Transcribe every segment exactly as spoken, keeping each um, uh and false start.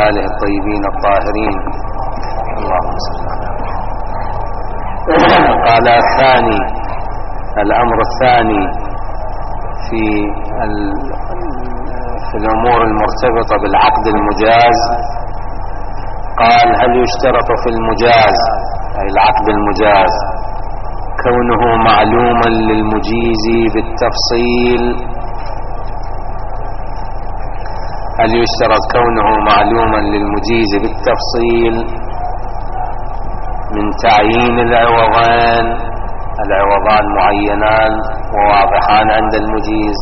آله الطيبين الطاهرين. اللهم صل على محمد. قال الثاني، الأمر الثاني في في الأمور المرتبطة بالعقد المجاز، قال: هل يشترط في المجاز، أي العقد المجاز، كونه معلوما للمجيز بالتفصيل؟ هل يشترط كونه معلوما للمجيز بالتفصيل من تعيين العوضان، العوضان معينان وواضحان عند المجيز،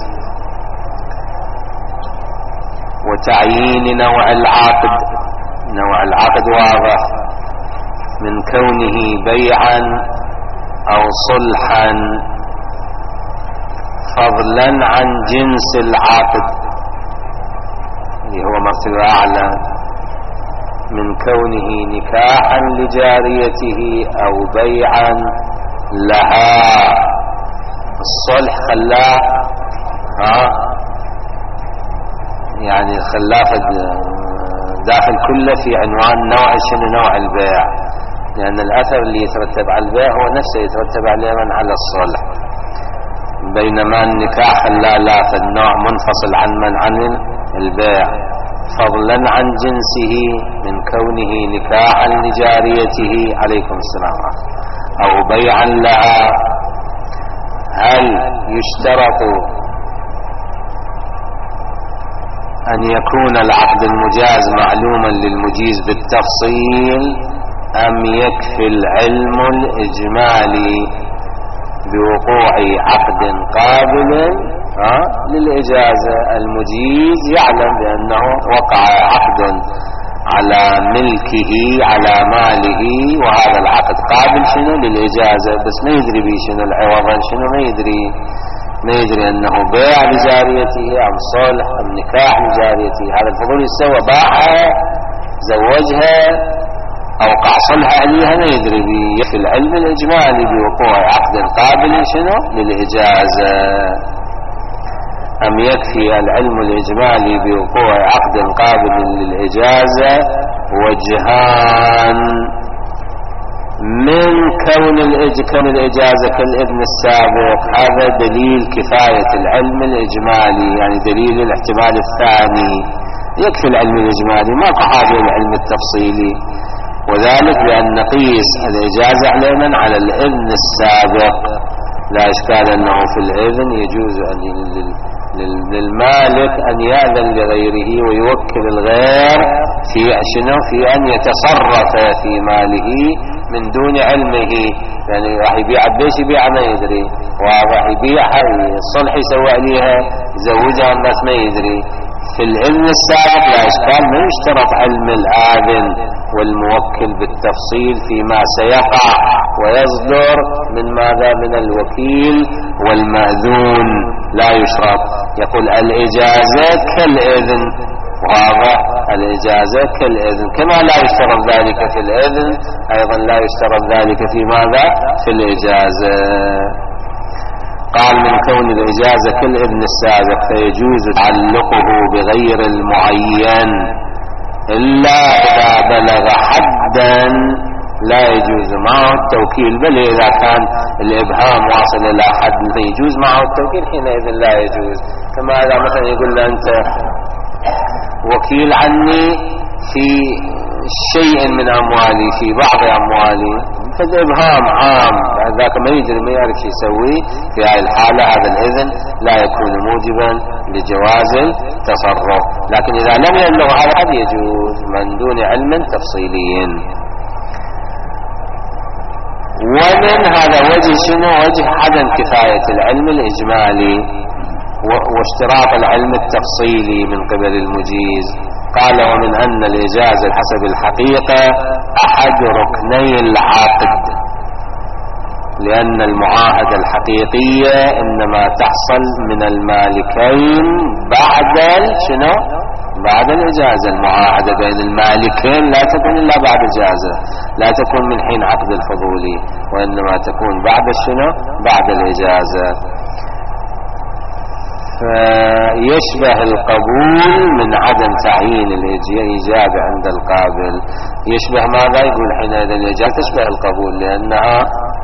وتعيين نوع العقد، نوع العقد واضح، من كونه بيعا أو صلحا، فضلا عن جنس العقد اللي هو مرتبة أعلى، من كونه نكاحا لجاريته أو بيعا لها. الصلح خلاه ها يعني خلاه داخل كله في عنوان نوع شنو نوع البيع، لأن الأثر اللي يترتب على البيع هو نفسه يترتب عليه من على الصلح، بينما النكاح لا لا فالنوع منفصل عن من عن البيع، فضلا عن جنسه من كونه نكاحا لجاريته عليكم السلام أو بيعا لها. هل يشترط أن يكون العقد المجاز معلوما للمجيز بالتفصيل، أم يكفي العلم الإجمالي بوقوع عقد قابل للإجازة؟ المجيز يعلم بأنه وقع عقد على ملكه على ماله، وهذا العقد قابل شنو للإجازة، بس ما يدري بي شنو العوضا، شنو ما يدري ما يدري أنه بيع لجاريته أم صلح أم نكاح لجاريته. هذا الفضول يسوى باعها زوجها أوقع صلح عليها ما يدري بي. في العلم الإجمالي بوقوع عقد قابل شنو للإجازة، أم يكفي العلم الإجمالي بوقوع عقد قابل للإجازة؟ وجهان: من كون كون الإجازة كالإذن السابق، هذا دليل كفاية العلم الإجمالي، يعني دليل الاحتمال الثاني. يكفي العلم الإجمالي، ما حاجة العلم التفصيلي، وذلك بأن نقيس الإجازة علينا على الإذن السابق. لا إشكال أنه في الإذن يجوز أن للمالك أن يأذن لغيره ويوكل الغير في شنو في أن يتصرف في ماله من دون علمه، يعني راح يبيع بيش يبيع ما يدري، وراح يبيع الصلح يسوي عليها يزوجها الناس ما يدري. في الإذن السابق لا إشكال، ما يشترط علم الآذن والموكل بالتفصيل فيما سيقع ويصدر من ماذا من الوكيل والمأذون، لا يشرط. يقول الإجازة كالإذن، وهذا الإجازة كالإذن، كما لا يشترط ذلك في الإذن أيضا لا يشترط ذلك في ماذا في الإجازة. قال: من كون الإجازة كالإذن السابق فيجوز تعلقه بغير المعين إلا إذا بلغ حدا لا يجوز معه التوكيل، بل إذا كان الإبهام واصل إلى حد فيجوز معه التوكيل، حينئذ لا يجوز. كما إذا مثلا يقول له أنت وكيل عني في شيء من أموالي، في بعض أموالي، فالإبهام عام، ذاك ما يدري ما يعرف شو يسوي، في هذه الحالة هذا الإذن لا يكون موجبا لجواز التصرف. لكن إذا لم يبلغ هذا قد يجوز من دون علم تفصيلي. ومن هذا وجه شنو؟ وجه عدم كفاية العلم الإجمالي واشتراط العلم التفصيلي من قبل المجيز. قال: ومن أن الإجازة حسب الحقيقة أحد ركني العقد، لأن المعاهدة الحقيقية إنما تحصل من المالكين بعد شنو؟ بعد الإجازة. المعاهدة بين المالكين لا تكون إلا بعد إجازة، لا تكون من حين عقد الفضولي، وإنما تكون بعد شنو؟ بعد الإجازة. فيشبه القبول من عدم تعيين الإجابة عند القابل. يشبه ماذا؟ يقول حينئذ الإجابة تشبه القبول لأنها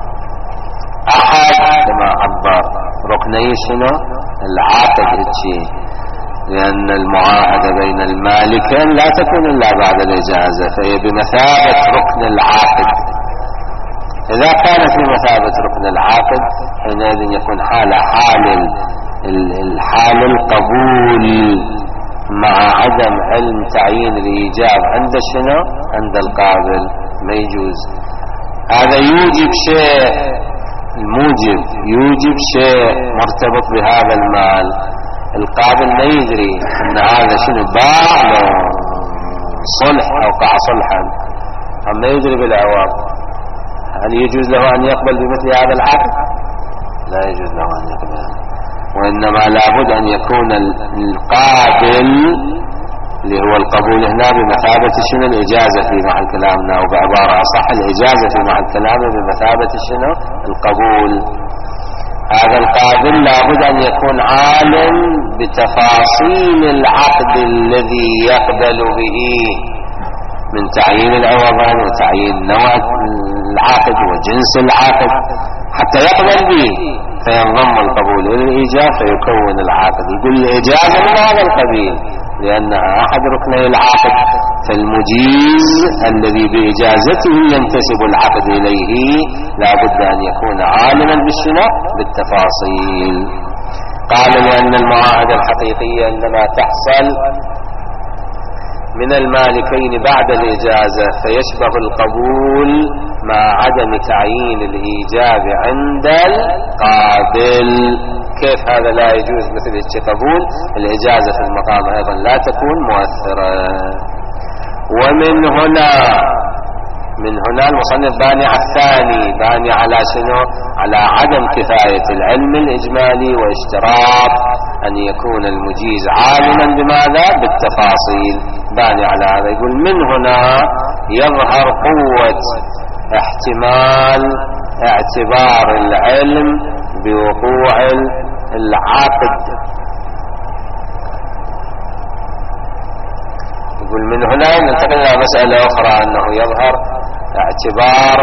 أحد كما عبر ركني شنو العقد هالشيء، لأن المعاهدة بين المالكين لا تكون إلا بعد الإجازة، فهي بمثابة ركن العقد. إذا كانت بمثابة ركن العقد حينئذ يكون حال حال الحال القبول مع عدم علم تعيين الإيجاب عند شنو عند القابل، ما يجوز. هذا يوجب شيء، الموجب يوجب شيء مرتبط بهذا المال، القابل ما يدري ان هذا شنو باع لو صلح او قع صلحا، اما يدري بالعوض. هل يجوز له ان يقبل بمثل هذا العقد؟ لا يجوز له ان يقبل، وانما لابد ان يكون القابل اللي هو القبول هنا بمثابة شنو الإجازة في محل كلامنا، وبعبارة أصح الإجازة في محل كلامنا بمثابة شنو القبول. هذا القابل لابد أن يكون عالم بتفاصيل العقد الذي يقبل به من تعيين العوضان وتعيين نوع العقد وجنس العقد حتى يقبل به، فينضم القبول إلى الإيجاب فيكون العقد. يقول الإجازة من هذا القبيل لأنها أحد ركني العقد، فالمجيز الذي بإجازته ينتسب العقد إليه لا بد أن يكون عالما بالشنو بالتفاصيل. قال لأن المعاهدة الحقيقية عندما تحصل من المالكين بعد الإجازة فيشبه القبول مع عدم تعيين الإيجاب عند القابل. كيف هذا لا يجوز مثل القبول؟ الإجازة في المقام أيضا لا تكون مؤثرة. ومن هنا من هنا المصنف باني على الثاني، باني على شنو؟ على عدم كفاية العلم الإجمالي واشتراط أن يكون المجيز عالما بماذا؟ بالتفاصيل. باني على هذا، يقول من هنا يظهر قوة احتمال اعتبار العلم بوقوع العقد. يقول من هنا ننتقل إلى مسألة أخرى، أنه يظهر اعتبار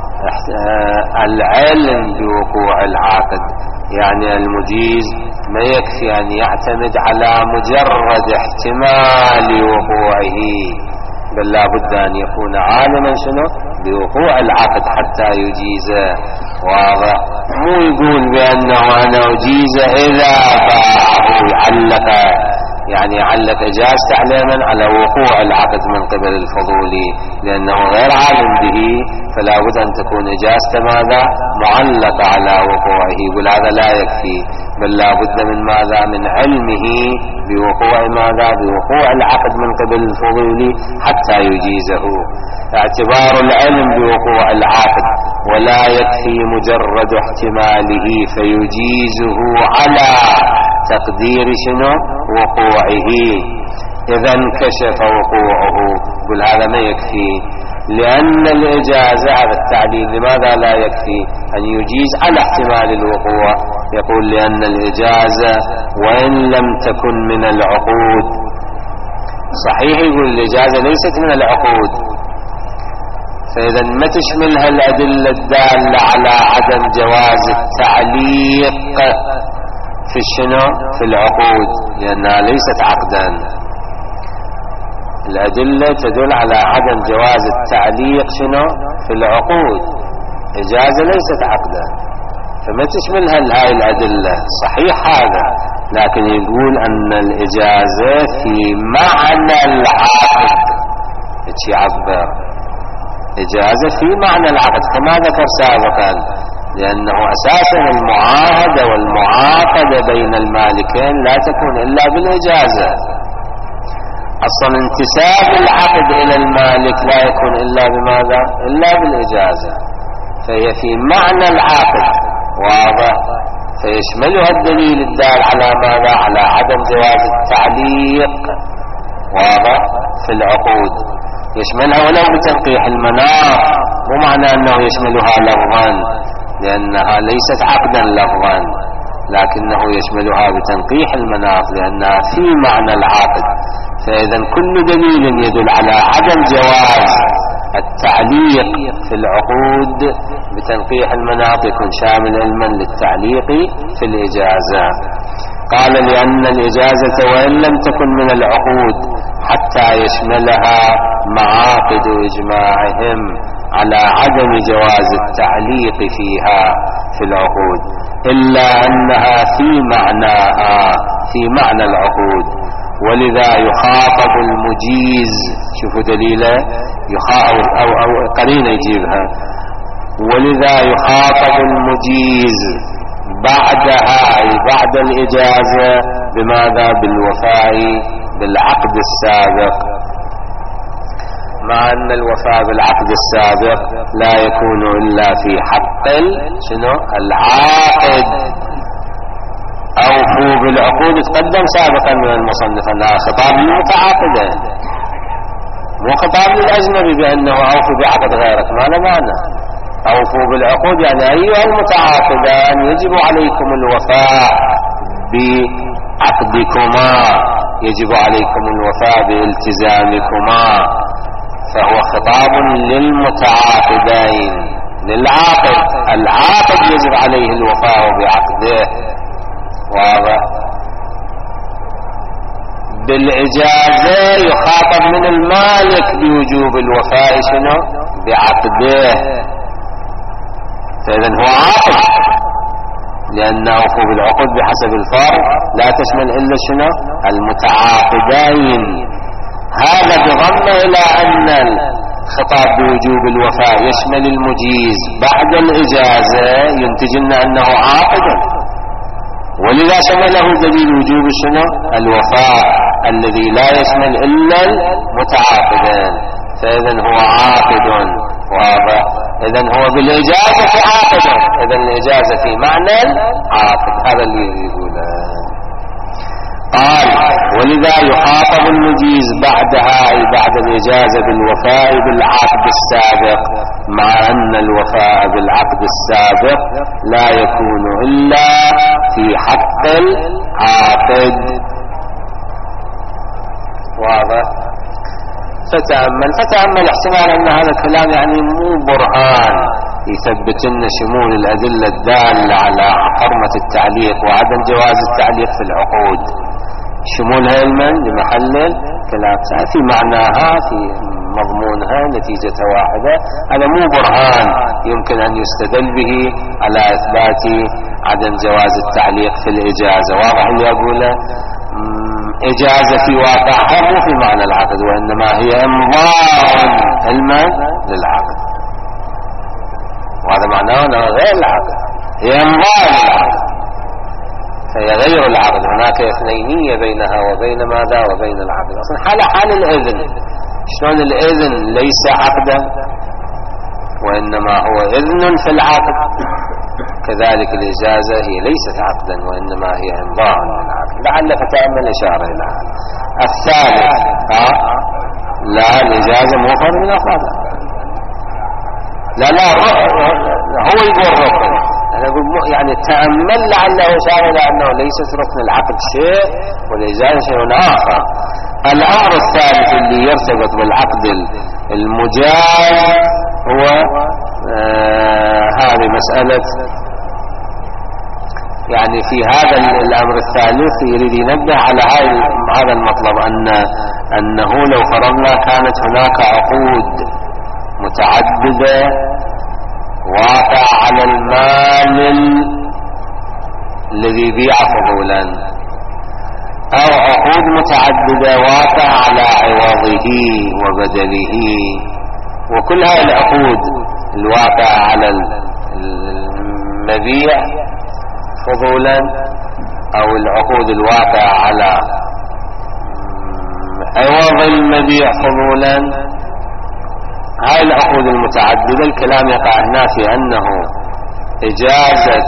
العلم بوقوع العقد، يعني المجيز ما يكفي أن يعتمد على مجرد احتمال وقوعه، بل لا بد أن يكون عالما شنو بوقوع العقد حتى يجيزه. واضح؟ مو يقول بأنه أنا أجيزه إذا باعه، يعلق يعني يعلق إجازته علما على وقوع العقد من قبل الفضولي، لأنه غير عالم به، فلا بد أن تكون إجازته ماذا؟ معلقة على وقوعه. يقول هذا لا يكفي، بل لا بد من ماذا؟ من علمه بوقوع ماذا؟ بوقوع العقد من قبل الفضولي حتى يجيزه. اعتبار العلم بوقوع العقد ولا يكفي مجرد احتماله فيجيزه على تقدير شنو؟ وقوعه. إذا انكشف وقوعه، يقول هذا ما يكفي، لأن الإجازة على التعليل لماذا لا يكفي؟ أن يجيز على احتمال الوقوع. يقول لأن الإجازة وإن لم تكن من العقود، صحيح يقول الإجازة ليست من العقود، فإذا ما تشملها الأدلة الدالة على عدم جواز التعليق في الشنو؟ في العقود، لأنها ليست عقدا. الأدلة تدل على عدم جواز التعليق شنو؟ في العقود. إجازة ليست عقدا، فما تشملها هاي الأدلة. صحيح هذا، لكن يقول أن الإجازة في معنى العقد. إيش يعبر؟ إجازة في معنى العقد كما ذكر سابقا، لأنه أساسا المعاهدة والمعاقدة بين المالكين لا تكون إلا بالإجازة. أصلا انتساب العقد إلى المالك لا يكون إلا بماذا؟ إلا بالإجازة، فهي في معنى العقد. واضح؟ فيشملها الدليل الدال على ماذا؟ على عدم جواز التعليق. واضح؟ في العقود يشملها ولو بتنقيح المناط، مو معنى أنه يشملها لفظا، لأنها ليست عقدا لفظا، لكنه يشملها بتنقيح المناط لأنها في معنى العقد. فإذا كل دليل يدل على عدم جواز التعليق في العقود بتنقيح المناط يكون شامل علما للتعليق في الإجازة. قال لأن الإجازة وإن لم تكن من العقود حتى يشملها معاقد إجماعهم على عدم جواز التعليق فيها في العقود، إلا أنها في معناها في معنى العقود، ولذا يخاطب المجيز. شوفوا دليله يخاطب أو, أو قرينة يجيبها، ولذا يخاطب المجيز بعدها أي بعد الإجازة بماذا؟ بالوفاء بالعقد السابق، مع أن الوفاء بالعقد السابق لا يكون إلا في حق شنو؟ العاقد. أوفوا بالعقود تقدم سابقا من المصنف أنها خطاب للمتعاقدين، مو خطاب للأجنبي بأنه أوفوا بعقد غيرك، ما له معنى. أوفوا بالعقود يعني أيها المتعاقدان يجب عليكم الوفاء بعقدكما، يجب عليكم الوفاء بالتزامكما، فهو خطاب للمتعاقدين للعاقد. العاقد يجب عليه الوفاء بعقده، واضح؟ بالإجازة يخاطب من المالك بوجوب الوفاء شنو؟ بعقده، فإذا هو عاقد، لأن أوفوا بالعقود بحسب الفرق لا تشمل إلا شنو؟ المتعاقدين. هذا بضم إلى أن الخطاب بوجوب الوفاء يشمل المجيز بعد الإجازة، ينتج لنا أنه عاقد، ولذا شمله دليل وجوب شنو؟ الوفاء الذي لا يشمل إلا المتعاقدين، فإذا هو عاقد. واضح؟ إذا هو بالإجازة عاقد، إذا الإجازة في معنى عاقد، هذا اللي يقوله. قال ولذا يخاطب المجيز بعدها أي بعد الإجازة بالوفاء بالعقد السابق، مع أن الوفاء بالعقد السابق لا يكون إلا في حق العاقد. واضح؟ فتأمل فتأمل احتمال أن هذا الكلام يعني مو برهان يثبت لنا شمول الأدلة الدالة على حرمة التعليق وعدم جواز التعليق في العقود، شمولها علما لمحل كلام في معناها في مضمونها نتيجة واحدة. هذا مو برهان يمكن أن يستدل به على إثبات عدم جواز التعليق في الإجازة. واضح اللي أقوله؟ إجازة في واقعها مو في معنى العقد، وإنما هي إمضاء علما للعقد، وهذا معناه أنها غير العقد، هي إمضاء للعقد، فهي غير العقد. هناك اثنينية بينها وبين ماذا؟ وبين العقد. أصلا حال حال الإذن، شلون الإذن ليس عقدا وإنما هو إذن في العقد، كذلك الإجازة هي ليست عقدا وإنما هي إمضاء للعقد. لعل فتأمل إشارة إلى هذا. الثالث ها لا الإجازة مو فرد من أفراد، لا لا هو يقول ركن، أنا أقول يعني تأمل لعله إشارة إلى أنه ليست ركن العقد شيء والإجازة شيء آخر. الأمر الثالث اللي يرتبط بالعقد المجاز هو آه هذه مسألة، يعني في هذا الأمر الثالث يريد ينبه على هذا المطلب، أن أنه لو فرضنا كانت هناك عقود متعددة واقع على المال الذي بيع فضولا، أو عقود متعددة واقع على عوضه وبدله، وكل هذه العقود الواقع على المبيع فضولا أو العقود الواقع على عوض المبيع فضولا، هاي العقود المتعددة الكلام يقع هنا في أنه إجازة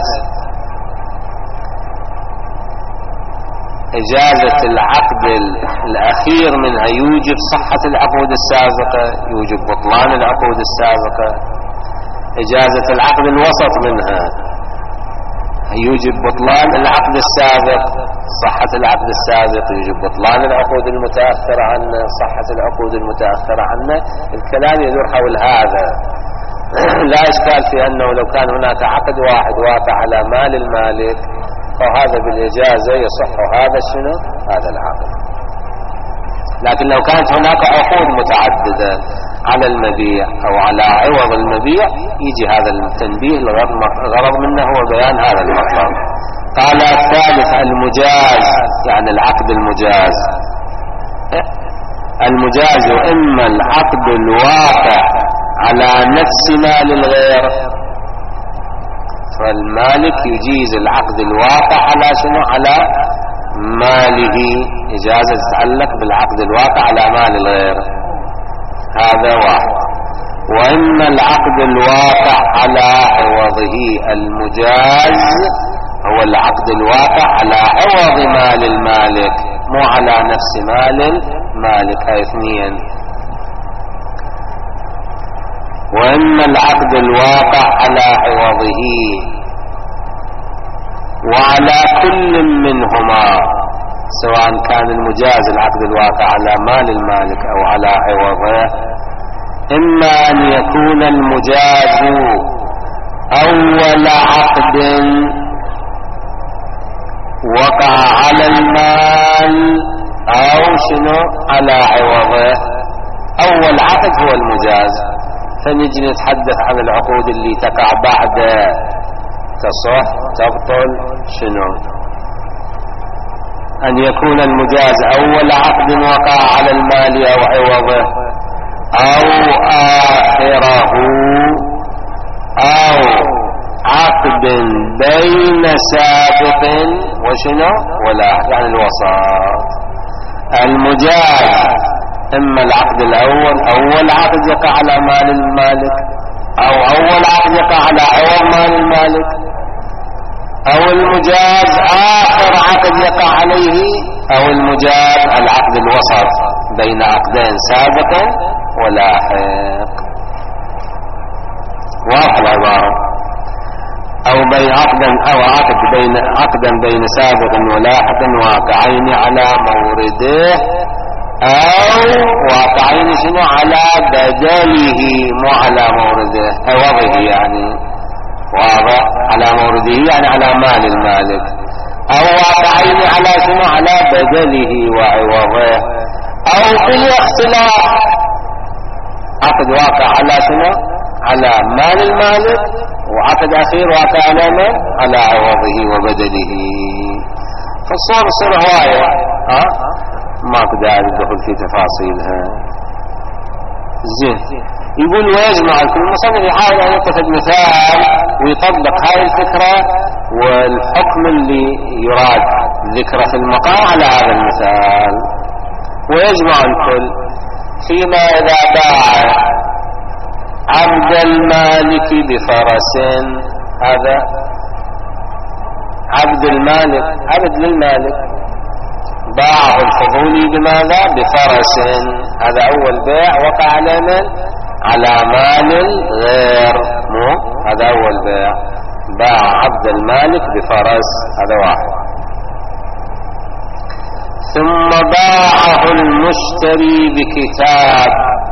إجازة العقد الأخير منها يوجب صحة العقود السابقة، يوجب بطلان العقود السابقة. إجازة العقد الوسط منها يوجب بطلان العقد السابق، صحة العقد السابق يوجب بطلان العقود المتأخرة عنه، صحة العقود المتأخرة عنه. الكلام يدور حول هذا. لا إشكال في أنه لو كان هناك عقد واحد واقع على مال المالك فهذا بالإجازة يصح هذا شنو هذا العقد. لكن لو كانت هناك عقود متعددة على المبيع أو على عوض المبيع يجي هذا التنبيه. الغرض منه هو بيان هذا المطلب. قال الثالث المجاز، يعني العقد المجاز. المجاز إما العقد الواقع على نفس مال الغير، فالمالك يجيز العقد الواقع على شنو على ماله، إجازة تتعلق بالعقد الواقع على مال الغير، هذا واحد. وإما العقد الواقع على عوضه. المجاز هو العقد الواقع على عوض مال المالك مو على نفس مال المالك، هاي اثنين. وإما العقد الواقع على عوضه وعلى كل منهما، سواء كان المجاز العقد الواقع على مال المالك أو على عوضه. إما أن يكون المجاز أول عقد وقع على المال أو شنو على عوضه. أول عقد هو المجاز، فنجي نتحدث عن العقود اللي تقع بعد تصح تبطل شنو. أن يكون المجاز أول عقد وقع على المال أو عوضه أو آخره أو عقد بين سابق وشنو ولا يعني الوسط. المجاز إما العقد الأول أول عقد يقع على مال المالك أو أول عقد يقع على عوض مال المالك، أو المجاز آخر عقد يقع عليه، أو المجاز العقد الوسط بين عقدين سابق ولاحق. واضح العبارة. أو بين عقدا أو عقد بين عقدا بين سابق ولاحق واقعين على مورده أو واقعين شنو على بدله مو على مورده عوضه، يعني واضح على مورده يعني على مال المالك، أو واقعين على شنو على بدله وعوضه، أو بالاختلاف عقد واقع على شنو على مال المالك وعقد أخير واقع على من على عوضه وبدله. فالصور صور هواية ها ما قدر الدخول في تفاصيلها. زين يقول ويجمع الكل. المصنف يحاول أن يتخذ مثال ويطبق هاي الفكرة والحكم اللي يراد ذكره في المقام على هذا المثال. ويجمع الكل فيما إذا باع عبد المالك بفرس، هذا عبد المالك عبد للمالك باعه الفضولي بماذا بفرس، هذا أول بيع وقع على من على مال الغير، مو هذا أول بيع باع عبد المالك بفرس، هذا واحد. ثم باعه المشتري بكتاب،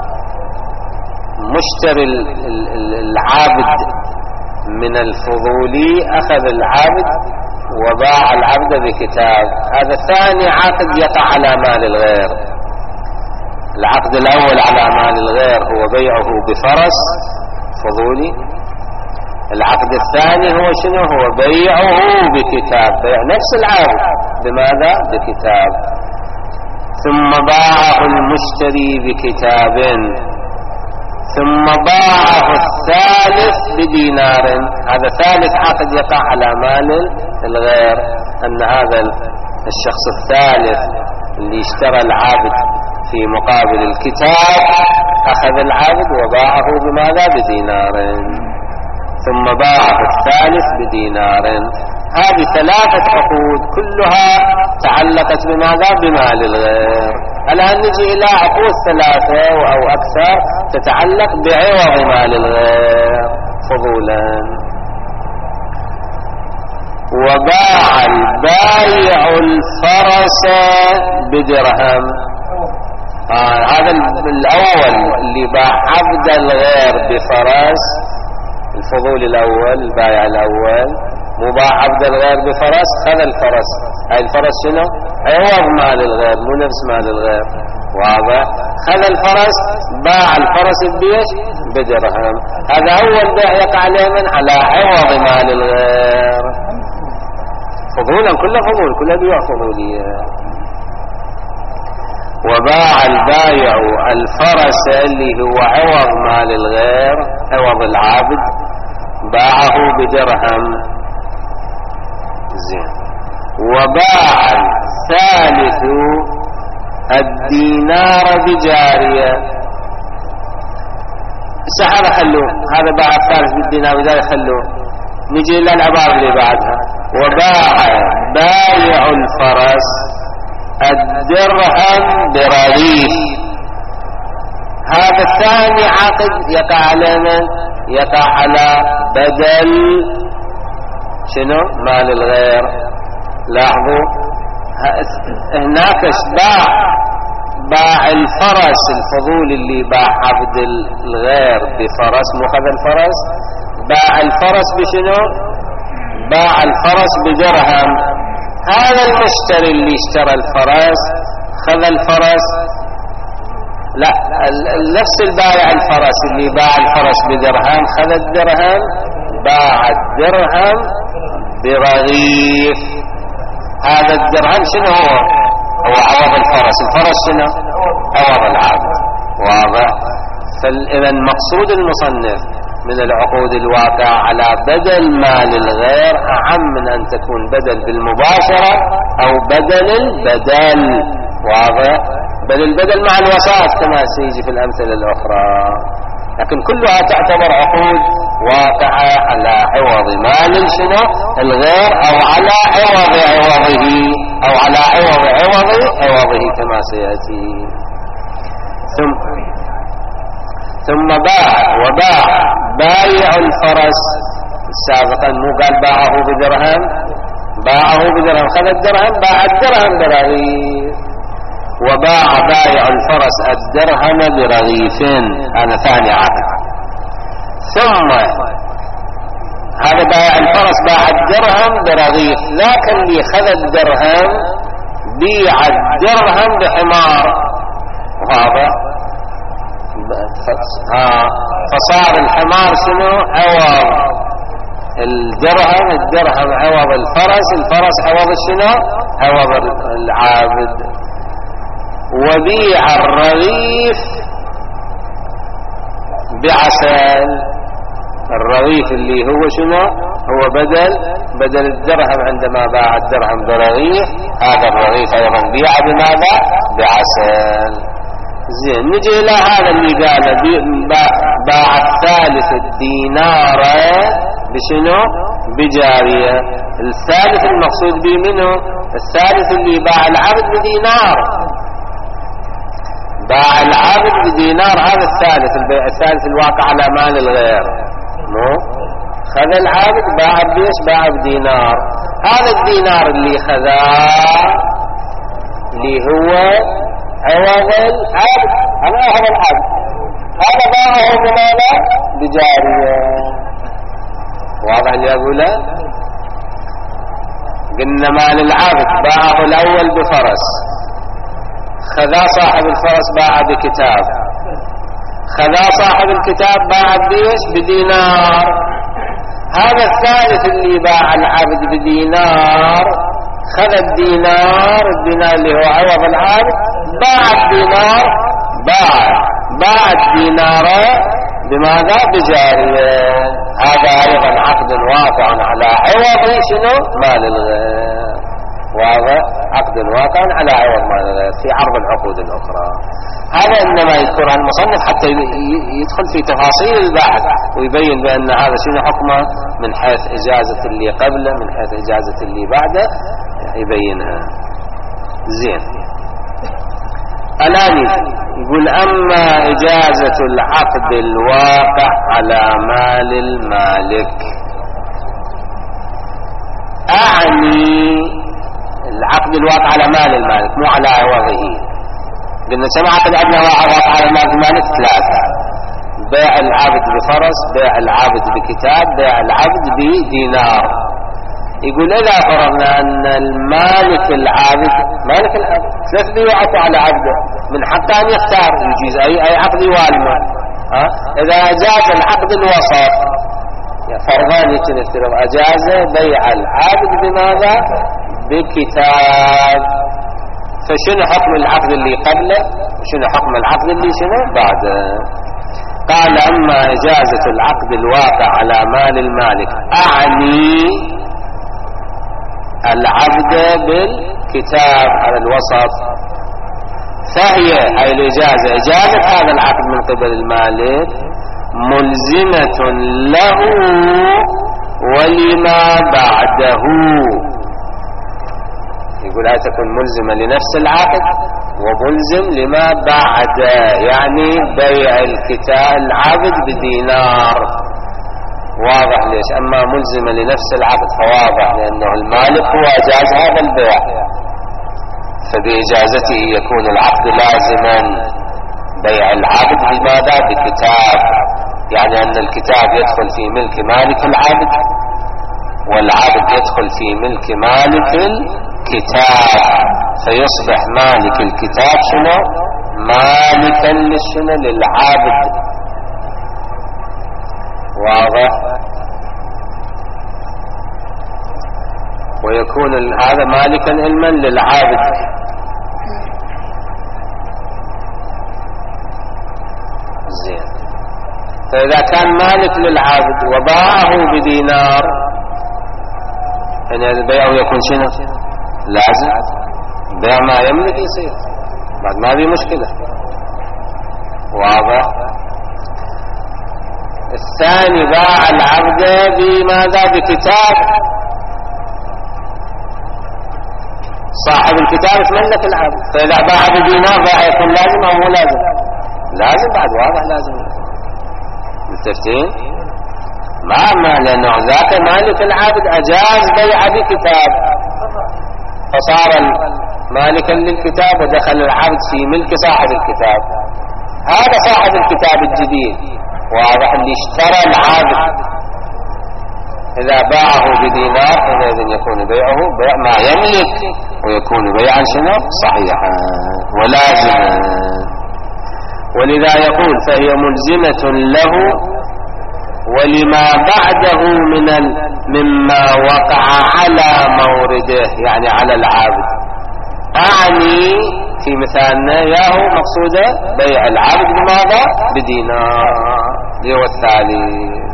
مشتري العابد من الفضولي أخذ العابد وباع العبد بكتاب، هذا ثاني عقد يقع على مال الغير. العقد الأول على مال الغير هو بيعه بفرس فضولي، العقد الثاني هو شنو هو بيعه بكتاب، بيع نفس العابد بماذا بكتاب. ثم باعه المشتري بكتاب ثم باعه الثالث بدينار، هذا ثالث عقد يقع على مال الغير، أن هذا الشخص الثالث اللي اشترى العابد في مقابل الكتاب أخذ العابد وباعه بماذا بدينار، ثم باعه الثالث بدينار. هذه ثلاثة عقود كلها تعلقت بماذا بمال الغير. الآن نجي إلى عقود ثلاثة أو أكثر تتعلق بعوض مال الغير فضولا. وباع البايع الفرس بدرهم. آه هذا الأول اللي باع عبد الغير بفرس، الفضول الأول البايع الأول مو باع عبد الغير بفرس، خذ الفرس. هاي الفرس شنو؟ عوض مال الغير، مو نفس مال الغير. واضح؟ خذ الفرس، باع الفرس بيش؟ بدرهم. هذا أول بيع يقع عليه من؟ على عوض مال الغير. فضولا، كله فضول، كله بيع فضولية. وباع البايع الفرس اللي هو عوض مال الغير، عوض العابد، باعه بدرهم. زين. وباع الثالث الدينار بجارية. هذا خلوه، هذا باع الثالث بالدينار بجارية، خلوه. نجي إلى العبارة اللي بعدها. وباع بايع الفرس الدرهم برغيف. هذا الثاني عقد يقع علينا، يقع على بدل شنو؟ مال الغير. لاحظوا هناك باع باع الفرس، الفضول اللي باع عبد الغير بفرس، مو خذ الفرس، باع الفرس بشنو؟ باع الفرس بدرهم. هذا المشتري اللي اشترى الفرس خذ الفرس، لا نفس البائع الفرس اللي باع الفرس بدرهم خذ الدرهم، باع الدرهم برغيف. هذا الدرهم شنو هو؟ هو عوض الفرس. الفرس شنو؟ عوض العبد. واضح؟ فإذا مقصود المصنف من العقود الواقع على بدل مال الغير أعم من أن تكون بدل بالمباشرة أو بدل البدل. واضح؟ بل البدل مع الوساط كما سيجي في الأمثلة الأخرى، لكن كلها تعتبر عقود واقعة على عوض مال شنو؟ الغير، أو على عوض عوضه، أو على عوض عوض عوضه كما سيأتي. ثم ثم باع وباع بايع الفرس سابقا، مو قال باعه بدرهم، باعه بدرهم، خذ الدرهم، باع الدرهم برغيف. وباع بايع الفرس الدرهم برغيف، هذا ثاني عقد. ثم هذا بايع الفرس باع الدرهم برغيف، ذاك اللي خذ الدرهم بيع الدرهم بحمار. وهذا فصار الحمار شنو؟ عوض الدرهم، الدرهم عوض الفرس، الفرس عوض شنو؟ عوض العابد. وبيع الرغيف بعسل. الرغيف اللي هو شنو؟ هو بدل بدل الدرهم، عندما باع الدرهم برغيف، هذا الرغيف ايضا بيع بماذا؟ بعسل. زين. نجي الى هذا اللي قال باع الثالث الدينار بشنو؟ بجارية. الثالث المقصود به منه الثالث اللي باع العبد بدينار، باع العبد بدينار، هذا الثالث، البيع الثالث الواقع على مال الغير. مو خذ العبد باع بيش؟ باع بدينار. هذا الدينار اللي خذاه اللي هو عوض العبد، هذا هو العبد، هذا باعه بماذا؟ بجارية. واضح اللي أقوله؟ قلنا مال العبد باعه الأول بفرس، خذا صاحب الفرس باع بكتاب، خذا صاحب الكتاب باع بيش؟ بدينار. هذا الثالث اللي باع العبد بدينار خذ الدينار، الدينار اللي هو عوض العبد، باع الدينار، باع باع الدينار بماذا؟ بجارية. هذا أيضا عقد واقع على عوض شنو؟ مال الغير. واضح؟ عقد واقع على عوض مال الغير في عرض العقود الأخرى. هذا إنما يذكرها المصنف حتى يدخل في تفاصيل البحث ويبين بأن هذا شنو حكمه من حيث إجازة اللي قبله، من حيث إجازة اللي بعده يبينها. زين. الآن يقول أما إجازة العقد الواقع على مال المالك العقد الواقع على مال المالك مو على عوضه. قلنا كم عقد عندنا واقع على مال المالك؟ ثلاثة: بيع العبد بفرس، بيع العبد بكتاب، بيع العبد بدينار. يقول إذا فرضنا أن المالك العابد مالك العبد ثلاث بيوعته على عبده، من حقه أن يختار يجيز أي أي عقد يوالمه. ها إذا أجاز العقد الوسط فرضان يتنفترض، أجاز بيع العابد بماذا؟ بكتاب. فشنو حكم العقد اللي قبله وشنو حكم العقد اللي شنو بعده؟ قال: أما إجازة العقد الواقع على مال المالك أعني العبد بالكتاب على الوسط، فهي هاي الإجازة إجازة هذا العقد من قبل المالك ملزمة له ولما بعده. يقول هاي تكون ملزمة لنفس العقد وملزم لما بعده، يعني بيع الكتاب العبد بدينار. واضح ليش؟ أما ملزمة لنفس العقد فواضح لأنه المالك هو أجاز هذا البيع، فبإجازته يكون العقد لازما. بيع العبد بماذا؟ بكتاب، يعني أن الكتاب يدخل في ملك مالك العبد والعبد يدخل في ملك مالك الكتاب، فيصبح مالك الكتاب شنو؟ مالكا للشنو؟ للعبد. واضح؟ ويكون هذا مالكا علما للعابد. زين. فإذا كان مالك للعابد وباعه بدينار يعني البيع يكون شنو؟ لازم. بيع ما يملك يصير بعد ما في مشكلة. واضح؟ الثاني باع العبد بماذا؟ بكتاب. صاحب الكتاب يتملك العبد، فإذا باع بدينار باع يكون لازم أو مو لازم؟ لازم بعد. واضح؟ لازم. متفقين؟ ما ما لأنه ذاك مالك العبد أجاز بيع بكتاب فصار مالكا للكتاب ودخل العبد في ملك صاحب الكتاب. هذا صاحب الكتاب الجديد. واضح؟ اللي اشترى العبد إذا باعه بدينار حينئذ يكون بيعه بيع ما يملك ويكون بيعا شنو؟ صحيحا ولازما. ولذا يقول فهي ملزمة له ولما بعده من ال... مما وقع على مورده، يعني على العبد. أعني في مثالنا ياهو مقصودة بيع العبد بماذا؟ بدينار. هو الثالث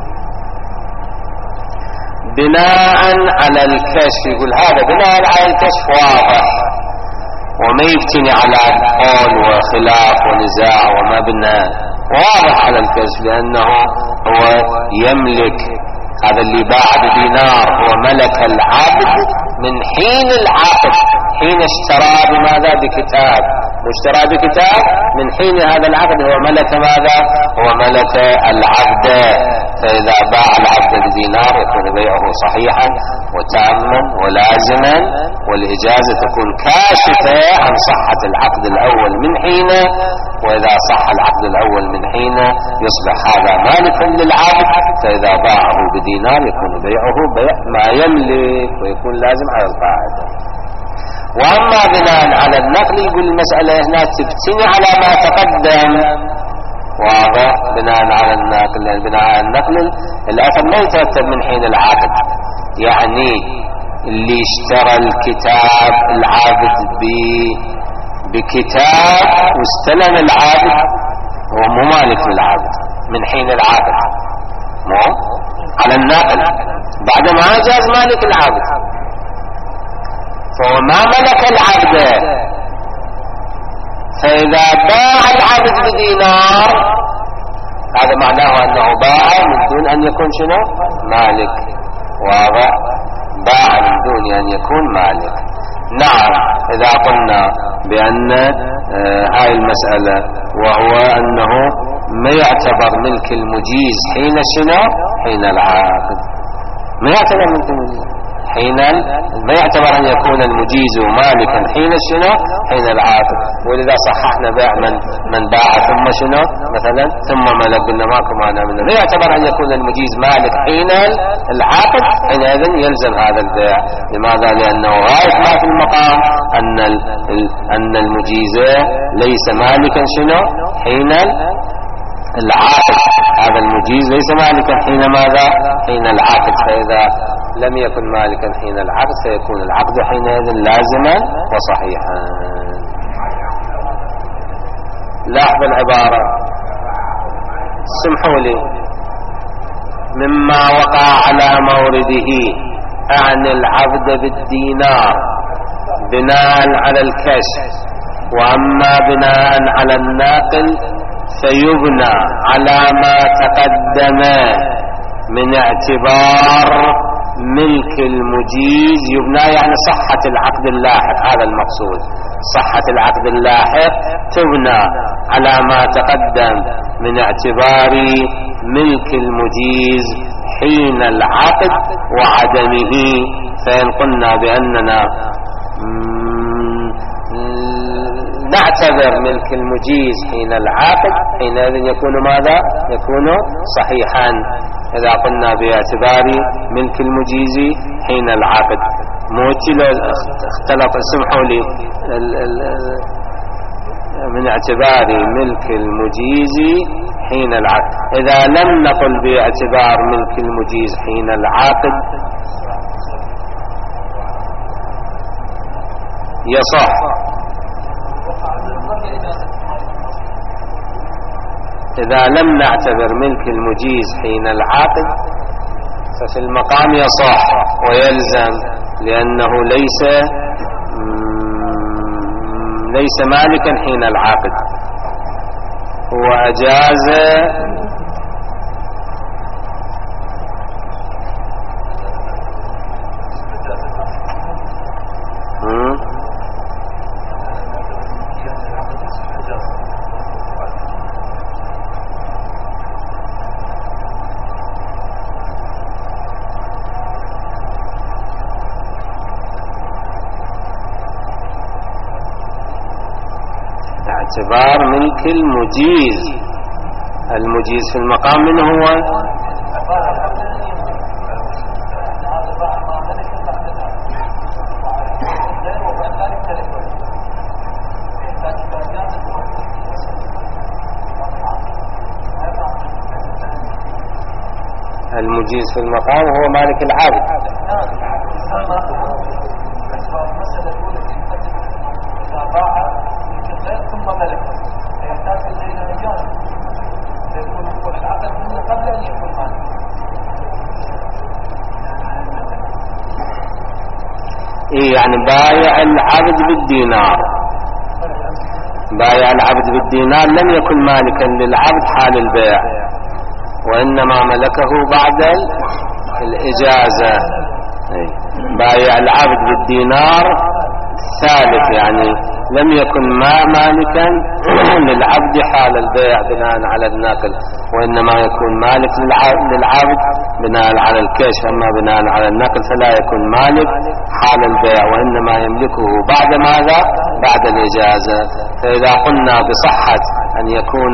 بناء على الكشف. يقول هذا بناء على الكشف واضح وما يبتني على قول وخلاف ونزاع وما بناء. واضح على الكشف لأنه هو يملك هذا اللي باع بدينار، هو ملك العبد من حين العقد، حين اشترى بماذا؟ بكتاب. واشترى بكتاب من حين هذا العقد هو ملك ماذا؟ هو ملك العبد. فإذا باع العبد بدينار يكون بيعه صحيحا وتاما ولازما، والإجازة تكون كاشفة عن صحة العقد الأول من حين. وإذا صح العقد الأول من حين يصبح هذا مالكا للعبد، فإذا باعه بدينار يكون بيعه بيع ما يملك ويكون لازم على القاعدة. وأما بناء على النقل يقول المسألة هنا تبتني على ما تقدم. واضح؟ بناء على النقل، يعني بناء على النقل الأثر ما يترتب من حين العقد. يعني اللي اشترى الكتاب العابد بكتاب واستلم العابد هو مو مالك للعابد من حين العقد، مو على النقل بعد ما جاز مالك العابد، فهو ما ملك العبد. فإذا باع العبد بدينار هذا معناه أنه باع من دون أن يكون شنو؟ مالك. واضح؟ باع من دون أن يكون مالك. نعم، إذا قلنا بأن آه هاي المسألة وهو أنه ما يعتبر ملك المجيز حين شنو؟ حين العقد. ما يعتبر ملك المجيز حين ما يعتبر أن يكون المجيز مالكا حين شنو حين العاقد. ولذا صححنا بيع من من باع ثم شنو مثلا ثم ملك، قلنا ماكو معنى منه. لا يعتبر أن يكون المجيز مالك حين العاقد، حينئذ يلزم هذا البيع. لماذا؟ لأنه غاية ما في المقام أن أن المجيز ليس مالكا شنو حين العاقد. هذا المجيز ليس مالكا حين ماذا حين العاقد. فإذا لم يكن مالكا حين العقد سيكون العقد حينئذ لازما وصحيحا. لاحظ العبارة، سمحوا لي، مما وقع على مورده أعني العبد بالدينار بناء على الكشف، وأما بناء على الناقل فيبنى على ما تقدم من اعتبار ملك المجيز. يبنى يعني صحة العقد اللاحق، هذا المقصود. صحة العقد اللاحق تبنى على ما تقدم من اعتبار ملك المجيز حين العقد وعدمه. فإن قلنا بأننا نعتبر ملك المجيز حين العقد حينئذ يكون ماذا يكون صحيحا. إذا قلنا باعتبار ملك المجيز حين العقد موتل اختلط، سمحوا لي، من اعتبار ملك المجيز حين العقد. إذا لم نقل باعتبار ملك المجيز حين العقد يصح. إذا لم نعتبر ملك المجيز حين العقد ففي المقام يصح ويلزم، لأنه ليس ليس مالكا حين العقد. هو أجاز اعتبار ملك المجيز. المجيز في المقام من هو؟ المجيز في المقام هو مالك العبد. ثم ملك فيحتاج إلى إجازة فيكون وقوع العقد منه قبل أن يكون مالك. إيه يعني بايع العبد بالدينار، بايع العبد بالدينار لم يكن مالكا للعبد حال البيع، وإنما ملكه بعد الإجازة. إيه. بايع العبد بالدينار ثالث يعني لم يكن ما مالكا للعبد حال البيع بناء على الناقل، وإنما يكون مالك للعبد بناء على الكشف. أما بناء على الناقل فلا يكون مالك حال البيع، وإنما يملكه بعد ماذا بعد الإجازة. فإذا قلنا بصحة أن يكون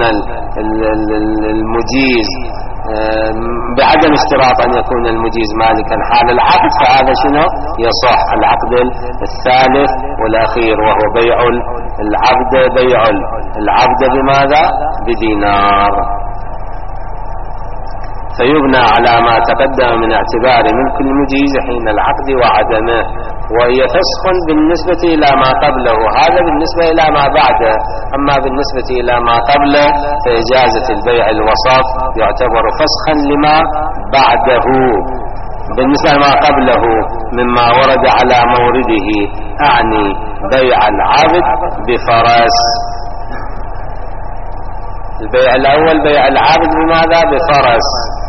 المجيز بعدم اشتراط أن يكون المجيز مالكا حال العقد فهذا شنو يصح. العقد الثالث والأخير وهو بيع العبد، بيع العبد بماذا بدينار. فيبنى على ما تقدم من اعتبار ملك المجيز حين العقد وعدمه، وهي فسخ بالنسبة إلى ما قبله. هذا بالنسبة إلى ما بعده. أما بالنسبة إلى ما قبله فإجازة البيع الوسط يعتبر فسخا لما بعده. بالنسبة لما قبله مما ورد على مورده أعني بيع العبد بفرس. البيع الأول بيع العبد بماذا بفرس.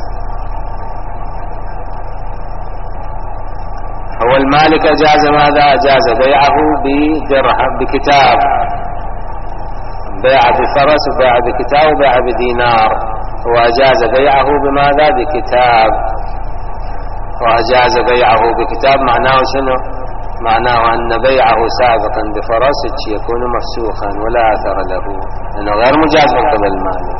هو المالك أجاز ماذا أجاز بيعه بدرهم بكتاب، بيع بفرس وبيع بكتاب وبيع بدينار. هو أجاز بيعه بماذا بكتاب. وأجاز بيعه بكتاب، معناه شنو؟ معناه أن بيعه سابقا بفرس يكون مفسوخا ولا أثر له، لأنه غير مجاز من قبل المالك،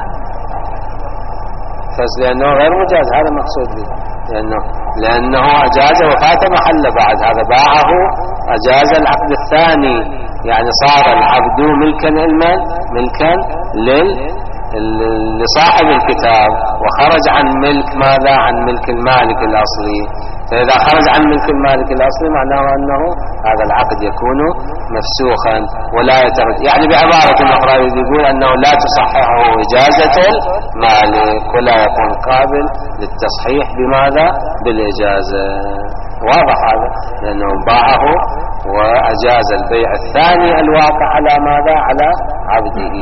لأنه غير مجاز، هذا مقصود به، لأنه, لأنه أجاز وفات محل بعد هذا، باعه أجاز العقد الثاني، يعني صار العبد ملكا لمن؟ ملكا لل لصاحب الكتاب، وخرج عن ملك ماذا؟ عن ملك المالك الأصلي. فإذا خرج عن ملك المالك الأصلي معناه أنه هذا العقد يكون مفسوخا ولا يترد، يعني بعبارة أخرى يقول أنه لا تصححه إجازة المالك ولا يكون قابل للتصحيح بماذا؟ بالإجازة. واضح هذا، لأنه باعه وأجاز البيع الثاني الواقع على ماذا؟ على عبده.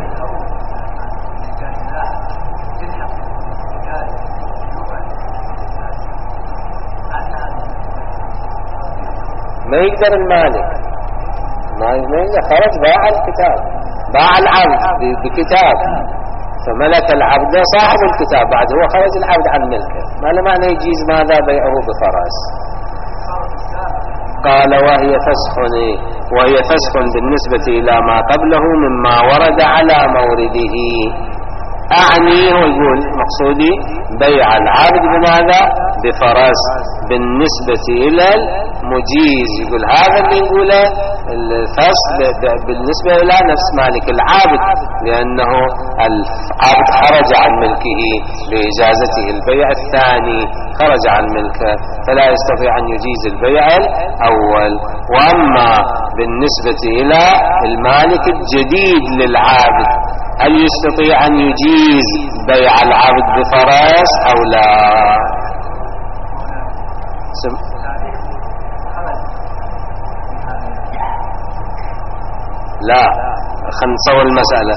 ما يقدر المالك، ما يقدر، خرج باع الكتاب، باع العبد بكتاب، فملك العبد صاحب الكتاب، بعد هو خرج العبد عن ملكه، ما له معنى يجيز ماذا؟ بيعه بفرس. قال وهي فسخ، وهي فسخ بالنسبة إلى ما قبله مما ورد على مورده. أعني ويقول مقصودي بيع العبد بماذا؟ بفرس بالنسبة إلى المجيز، يقول هذا اللي يقوله الفسخ بالنسبة إلى نفس مالك العبد، لأنه العبد خرج عن ملكه بإجازته البيع الثاني، خرج عن ملكه فلا يستطيع أن يجيز البيع الأول. وأما بالنسبة إلى المالك الجديد للعبد، هل يستطيع أن يجيز بيع العبد بفرس أو لا؟ سم... لا، خلينا نصور المسألة.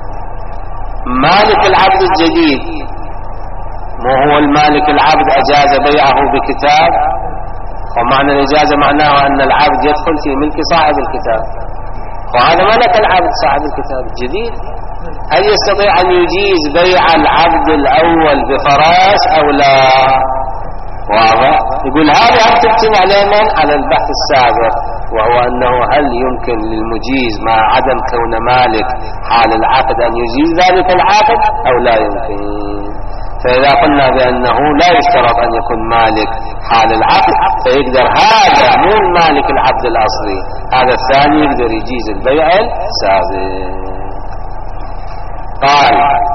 مالك العبد الجديد مو هو المالك العبد أجاز بيعه بكتاب، ومعنى الإجازة معناه أن العبد يدخل في ملك صاحب الكتاب، وهذا ملك العبد صاحب الكتاب الجديد، هل يستطيع أن يجيز بيع العبد الأول بفراس أو لا؟ واضح؟ يقول هذا تبتم على من؟ على البحث السابق، وهو أنه هل يمكن للمجيز مع عدم كون مالك حال العقد أن يجيز ذلك العقد أو لا يمكن. فإذا قلنا بأنه لا يشترط أن يكون مالك حال العقد، فيقدر هذا مو مالك العبد الأصلي، هذا الثاني يقدر يجيز البيع السابق. قال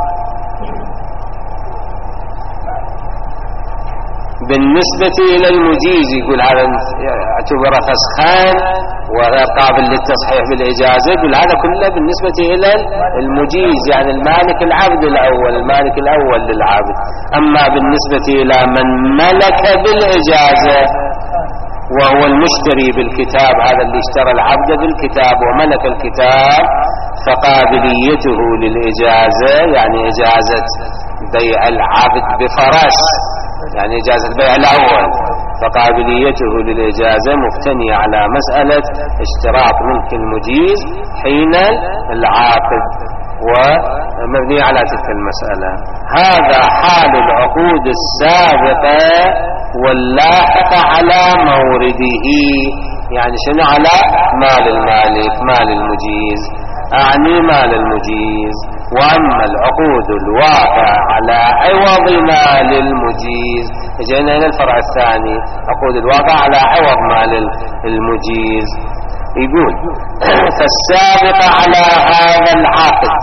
بالنسبة إلى المجيز، يقول هذا اعتبر فسخان وغير قابل للتصحيح بالإجازة، يقول هذا كله بالنسبة إلى المجيز، يعني المالك العبد الأول، المالك الأول للعبد. أما بالنسبة إلى من ملك بالإجازة وهو المشتري بالكتاب، هذا اللي اشترى العبد بالكتاب وملك الكتاب، فقابليته للإجازة، يعني إجازة بيع العبد بفرس، يعني إجازة البيع الأول، فقابليته للإجازة مبتنية على مسألة اشتراط ملك المجيز حين العاقد، ومبنية على تلك المسألة. هذا حال العقود السابقة واللاحقة على مورده، يعني شنو؟ على مال المالك، مال المجيز، أعني مال المجيز. وأما العقود الواقع على عوض مال المجيز، جينا إلى الفرع الثاني، عقود الواقع على عوض مال المجيز. يقول فالسابق على هذا العقد،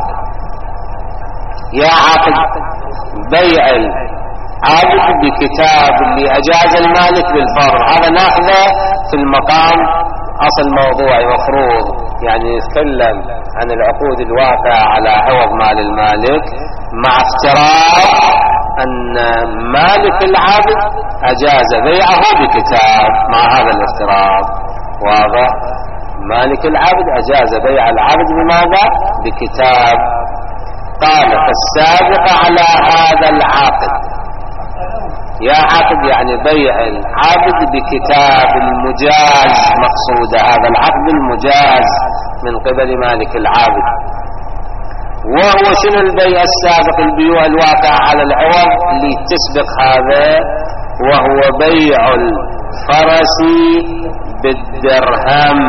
يا عقد بيع العبد بكتاب اللي أجاز المالك بالفرع، هذا ناخذه في المقام أصل موضوعي مفروض، يعني يتكلم عن العقود الواقعة على عوض مال المالك، مع افتراض أن مالك العبد أجاز بيعه بكتاب، مع هذا الافتراض. واضح؟ مالك العبد أجاز بيع العبد بماذا؟ بكتاب. قال فالسابق على هذا العقد، يا عقد يعني بيع العبد بكتاب المجاز، مقصود هذا العقد المجاز من قبل مالك العبد. وهو شنو البيع السابق؟ البيوع الواقع على العوض اللي تسبق هذا وهو بيع الفرس بالدرهم.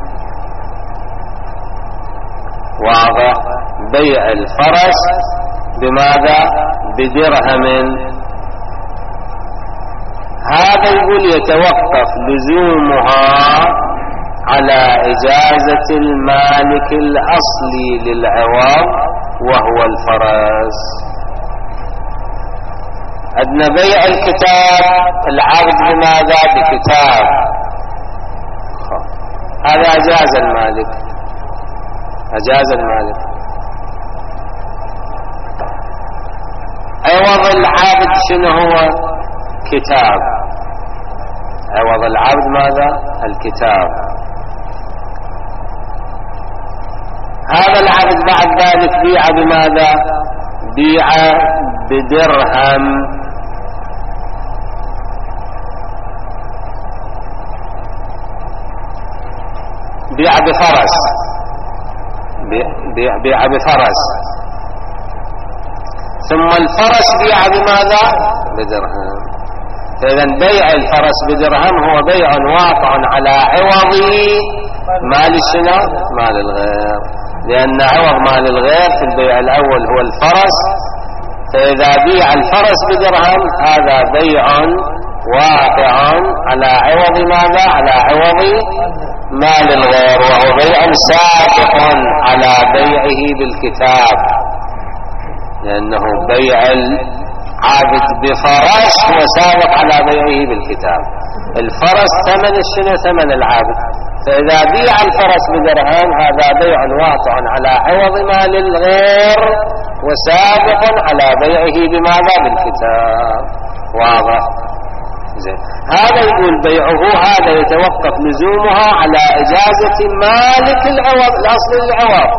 واضح؟ بيع الفرس بماذا؟ بدرهم. هذا يقول يتوقف لزومها على إجازة المالك الأصلي للعوض وهو الفرس. عندنا بيع الكتاب، العقد بماذا؟ بكتاب، هذا أجاز المالك، أجاز المالك. عوض العبد شنو هو؟ كتاب. عوض العبد ماذا؟ الكتاب. هذا العبد بعد ذلك بيع بماذا؟ بيع بدرهم. بيع بفرس، بيع, بيع بفرس، ثم الفرس بيع بماذا؟ بدرهم. فإذا بيع الفرس بدرهم هو بيع واقع على عوض مال الشنو؟ مال الغير، لأن عوض مال الغير في البيع الأول هو الفرس. فإذا بيع الفرس بدرهم هذا بيع واقع على عوض ماذا؟ على عوض مال الغير، وهو بيع سابق على بيعه بالكتاب، لأنه بيع العابد بفرس وسابق على بيعه بالكتاب. الفرس ثمن الشنو؟ ثمن العابد. فإذا بيع الفرس بدرهم هذا بيع واقع على عوض مال الغير وسابق على بيعه بماذا؟ بالكتاب. واضح؟ زين. هذا يقول بيعه هذا يتوقف لزومها على إجازة مالك العوض الأصل العوض.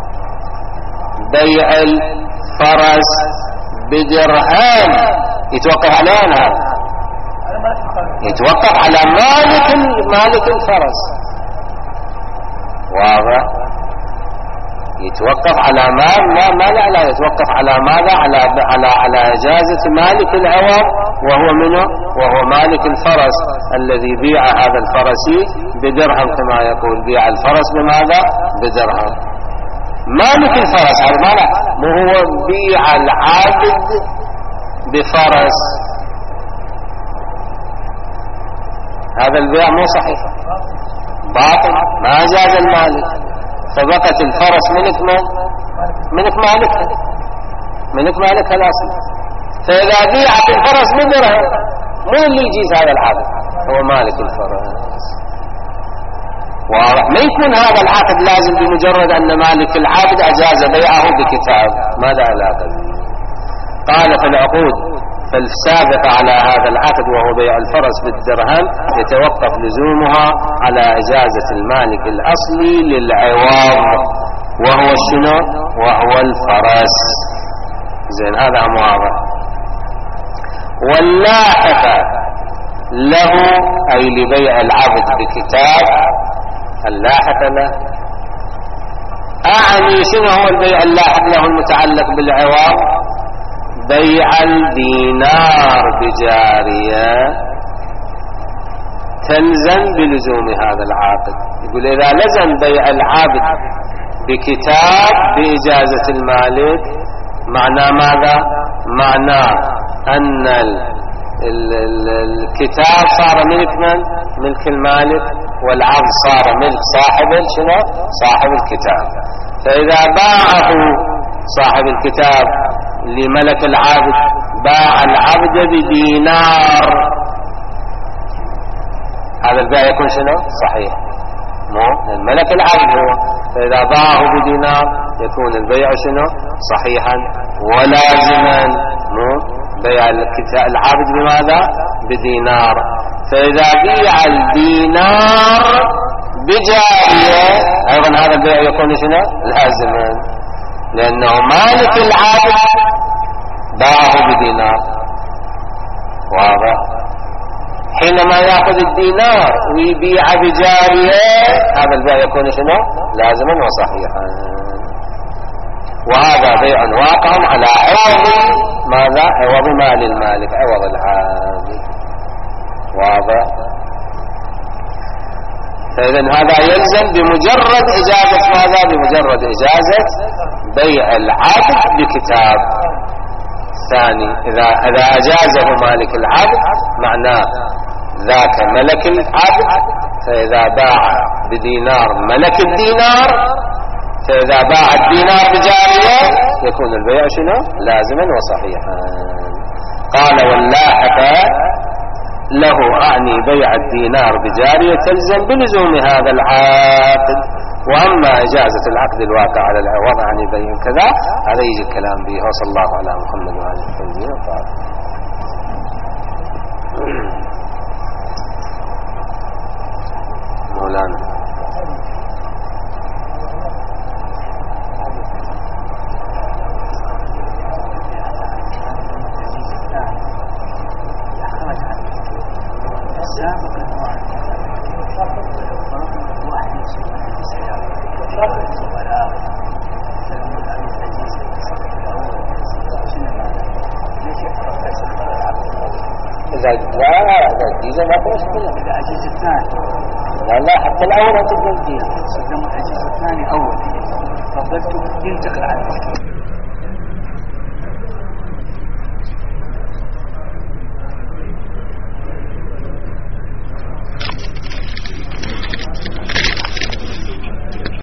بيع الفرس بدرهم يتوقف على هذا، يتوقف على مالك مالك الفرس. واضح؟ يتوقف على ما ما ما لا لا يتوقف على ماذا؟ على على على إجازة مالك العوض وهو منه؟ وهو مالك الفرس الذي بيع هذا الفرسي بدرهم، كما يقول بيع الفرس بماذا؟ بدرهم. مالك الفرس هذا ما لا مو هو بيع العابد بفرس، هذا البيع مو صحيح، باطل، ما جاز المالك. فبقت الفرس ملك من؟ ملك مالكها، ملك مالكها الأصل. فإذا بيعت الفرس بدرهم مو اللي يجيز هذا العقد، هو مالك الفرس. واضح؟ ما يكون هذا العقد لازم بمجرد أن مالك العقد أجاز بيعه بكتاب، ماذا علاقة؟ قال في العقود فالسابقة على هذا العقد وهو بيع الفرس بالدرهم يتوقف لزومها على إجازة المالك الأصلي للعوض وهو شنو؟ وهو الفرس. زين، هذا واضح. واللاحقة له أي لبيع العبد بكتاب، اللاحقة له أعني شنو هو البيع اللاحق له المتعلق بالعوض؟ بيع الدينار بجارية تلزم بلزوم هذا العاقد. يقول إذا لزم بيع العبد بكتاب بإجازة المالك معناه ماذا؟ معناه أن ال ال ال الكتاب صار ملك من؟ ملك المالك، والعبد صار ملك صاحب شنو؟ صاحب الكتاب. فإذا باعه صاحب الكتاب لملك العبد باع العبد بدينار، هذا البيع يكون شنو؟ صحيح، مو الملك العبد هو. فإذا باعه بدينار يكون البيع شنو؟ صحيحا ولازما، مو بيع العبد بماذا؟ بدينار. فإذا بيع الدينار بجارية أيضا هذا البيع يكون شنو؟ لازما، لأنه مالك العبد باعه بدينار. واضح؟ حينما يأخذ الدينار ويبيع بجارية هذا البيع يكون شنو؟ لازما وصحيحا. وهذا بيع واقع على عوض ماذا؟ عوض مال المالك، عوض العابد. واضح. فإذا هذا يلزم بمجرد إجازة ماذا؟ بمجرد إجازة بيع العبد بكتاب. ثاني، إذا إذا أجازه مالك العبد معناه ذاك ملك العبد، فإذا باع بدينار ملك الدينار، فإذا باع الدينار بجارية يكون البيع شنو؟ لازما وصحيحا. قال واللاحق له أعني بيع الدينار بجارية تلزم بلزوم هذا العقد. وأما إجازة العقد الواقع على الوضع عن بيع كذا هذا يجي الكلام به. وصلى الله على محمد وعلى آله وصحبه. مولانا إذا الجيزة ما في مشكلة. إذا أجيز الثاني لا لا حتى الأول هتبقى الجيزة. إذا الأجيز الثاني أول فضلت ينتقل عنه.